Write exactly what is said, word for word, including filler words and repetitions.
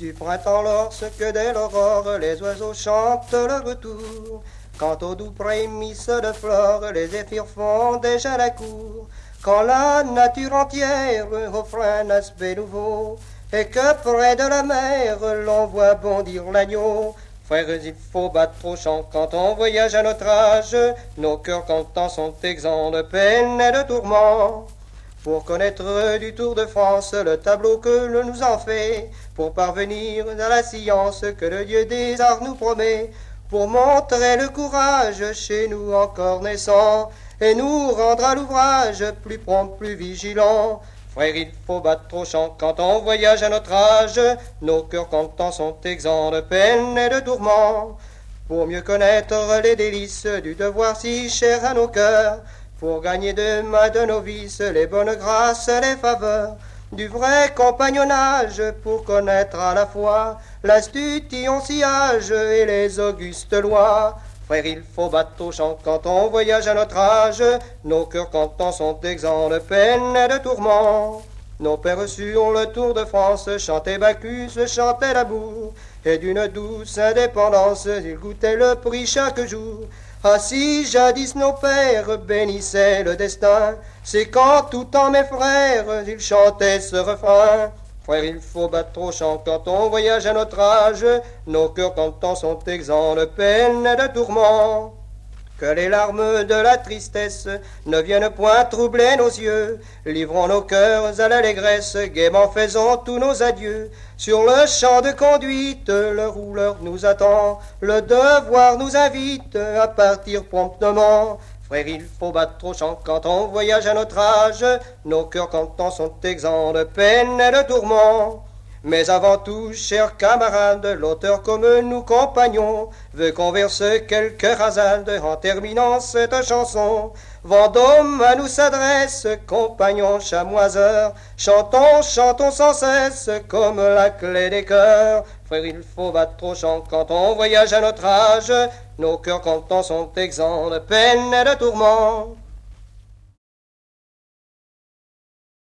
Du printemps lorsque dès l'aurore les oiseaux chantent le retour, quant aux doux prémices de flore les zéphyrs font déjà la cour, quand la nature entière offre un aspect nouveau, et que près de la mer l'on voit bondir l'agneau. Frères, il faut battre au champ quand on voyage à notre âge, nos cœurs contents sont exempts de peine et de tourments. Pour connaître du Tour de France le tableau que l'on nous en fait, pour parvenir à la science que le Dieu des arts nous promet, pour montrer le courage chez nous encore naissant, et nous rendre à l'ouvrage plus prompt, plus vigilant. Frère, il faut battre au champ quand on voyage à notre âge, nos cœurs contents sont exempts de peine et de tourments. Pour mieux connaître les délices du devoir si cher à nos cœurs, pour gagner de main de nos vices les bonnes grâces, les faveurs du vrai compagnonnage, pour connaître à la fois l'institution sillage et les augustes lois. Frère, il faut battre au champ quand on voyage à notre âge, nos cœurs contents sont exempts de peine et de tourments. Nos pères sur le Tour de France chantaient Bacchus, chantaient l'amour, et d'une douce indépendance ils goûtaient le prix chaque jour. Ah, si jadis nos pères bénissaient le destin, c'est quand tout en mes frères ils chantaient ce refrain. Frère, il faut battre au champ quand on voyage à notre âge, nos cœurs contents sont exempts de peine et de tourments. Que les larmes de la tristesse ne viennent point troubler nos yeux, livrons nos cœurs à l'allégresse, gaiement faisons tous nos adieux. Sur le champ de conduite, le rouleur nous attend, le devoir nous invite à partir promptement. Frère, il faut battre au champ quand on voyage à notre âge, nos cœurs contents sont exempts de peine et de tourments. Mais avant tout, chers camarades, l'auteur comme nous compagnons veut qu'on verse quelques rasades en terminant cette chanson. Vendôme à nous s'adresse, compagnons chamoiseurs, chantons, chantons sans cesse comme la clé des cœurs. Frère, il faut battre au champ quand on voyage à notre âge, nos cœurs contents sont exempts de peine et de tourments.